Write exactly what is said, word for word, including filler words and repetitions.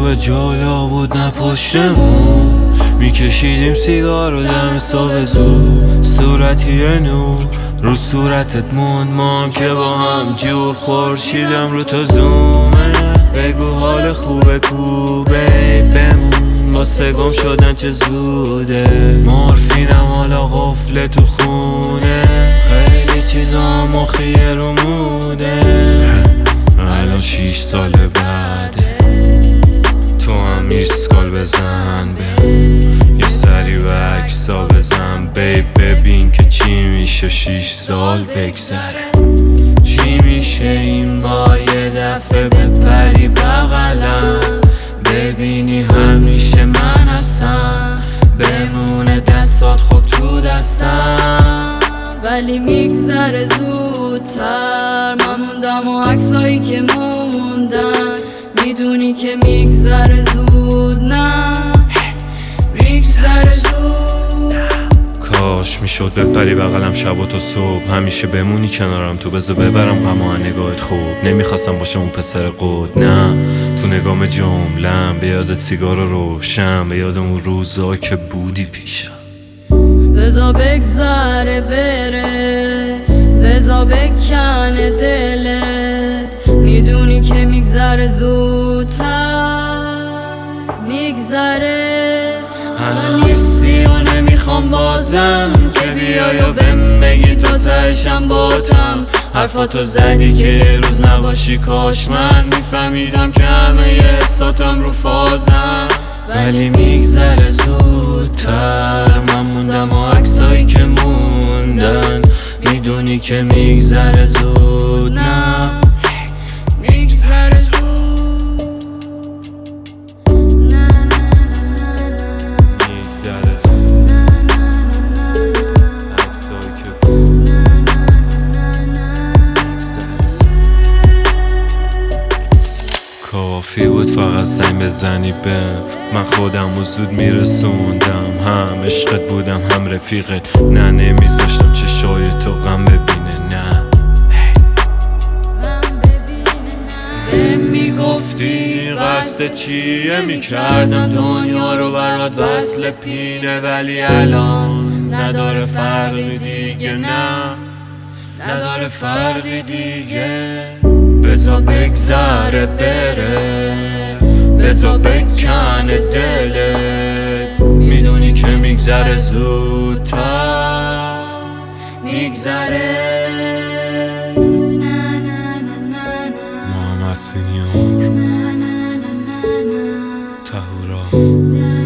نور جالا بود نه پشتمون، میکشیدیم سیگار و دم صبح زود، صورتی نور رو صورتت موند، ما هم که با هم جور، خورشیدم رو تو زومه، بگو حال خوبه کوبه بمون، واسه گم شدن چه زوده، مورفینم حالا قفله تو خونه، خیلی چیزا مخیه رو موده، الان شیش سال بعده، تو هم میسکال بزن به یه سری و عکسا بزن بیب، ببین که چی میشه شیش سال بگذره، چی میشه این بار یه دفعه بپری بغلم، ببینی همیشه من هستم، بمونه دستات خوب تو دستم، ولی میگذره زودتر، من موندم و عکسایی که موندن، میدونی که میگذره زود، نه میگذره زود. کاش میشد بپری بغلم شب و تا صبح، همیشه بمونی کنارم، تو بذار ببرم غمو نگاهت خوب، نمیخواستم باشه اون پسر قد، نه تو نگام جملم به یاد سیگار روشن، به یاد اون روزا که بودی پیشم، بذار بگذره بره، بذار بکنه دلت، میدونی که میگذره زودتر، میگذره. الان نیستی و نمیخوام بازم که بیای و بهم بگی تو تهشم باتم، حرفاتو زدی که یه روز نباشی، کاش من میفهمیدم که همه ی حساتم رو فازم، ولی میگذره زودتر، من موندم و عکسایی که موندن، میدونی که میگذره زود، نه میگذره زود. میگذره زود، عکسایی که کافی بود فقط زنگ بزنی بهم، من خودم رو زود میرسوندم، هم عشقت بودم هم رفیقت، نه نمیذاشتم چشای تو غم ببینه، نه بهم میگفتی قصد چیه، میکردم دنیا رو برات وصل پینه، ولی الان نداره فرقی دیگه، نه نداره فرقی دیگه، بذار بگذره بره، بذار بکنه دلت، میدونی که میگذره زودتر، میگذره. محمد سینیور، تهورا.